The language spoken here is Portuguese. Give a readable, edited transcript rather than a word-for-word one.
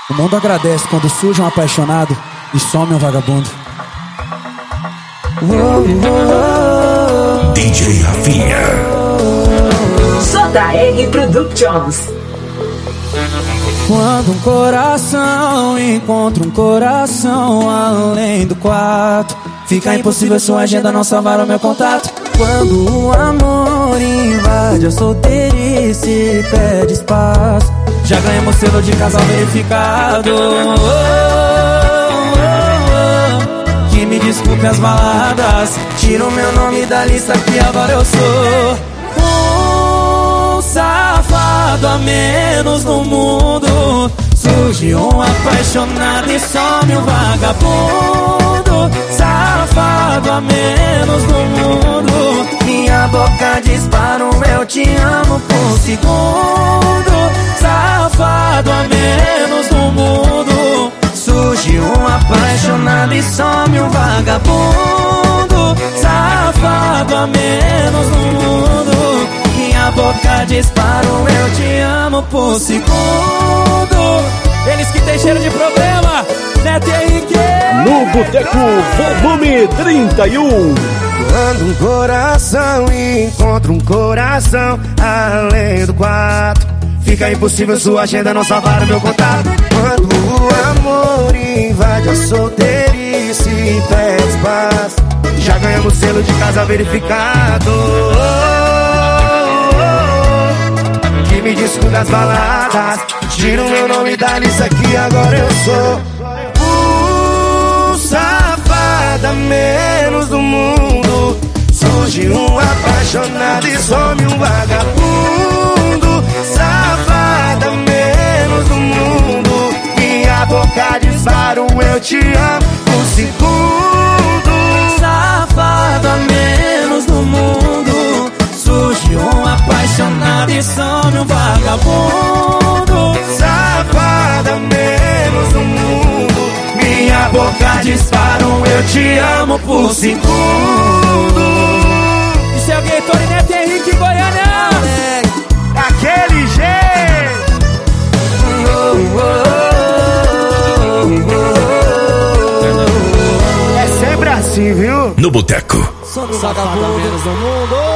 O mundo agradece quando surge um apaixonado e some um vagabundo. DJ Rafinha. JR Productions. Quando um coração encontra um coração além do quarto, fica impossível sua agenda não salvar o meu contato. Quando o amor invade a solteirice e pede espaço, já ganhamos selo de casal verificado. Que me desculpe as baladas, tira o meu nome da lista que agora eu sou um safado a menos no mundo. Surge um apaixonado e some um vagabundo. Safado a menos no mundo. Minha boca dispara um eu te amo por segundo. Safado a menos no mundo. Surge um apaixonado e some um vagabundo. Safado a menos no mundo. Minha boca dispara um eu te amo por segundo. Eles que tem cheiro de problema, Neto e Henrique. No Boteco, volume 31. Quando um coração encontra um coração além do quarto, fica impossível sua agenda não salvar o meu contato. Quando o amor invade a solteirice e pede espaço, já ganhamos selo de casa verificado. Que me desculpe das baladas, tira o meu nome da lista que agora eu sou safada menos do mundo. Surge um apaixonado e some um vagabundo. Safada menos do mundo. Minha boca dispara um eu te amo por segundo. Safada menos do mundo. Surge um apaixonado e some um vagabundo. Safada menos do mundo. Minha boca dispara um eu te amo por segundo. Isso é o Gator e Neto Henrique Goiânia. Aquele jeito. É sempre assim, viu? No Boteco. Some um vagabundo menos no mundo.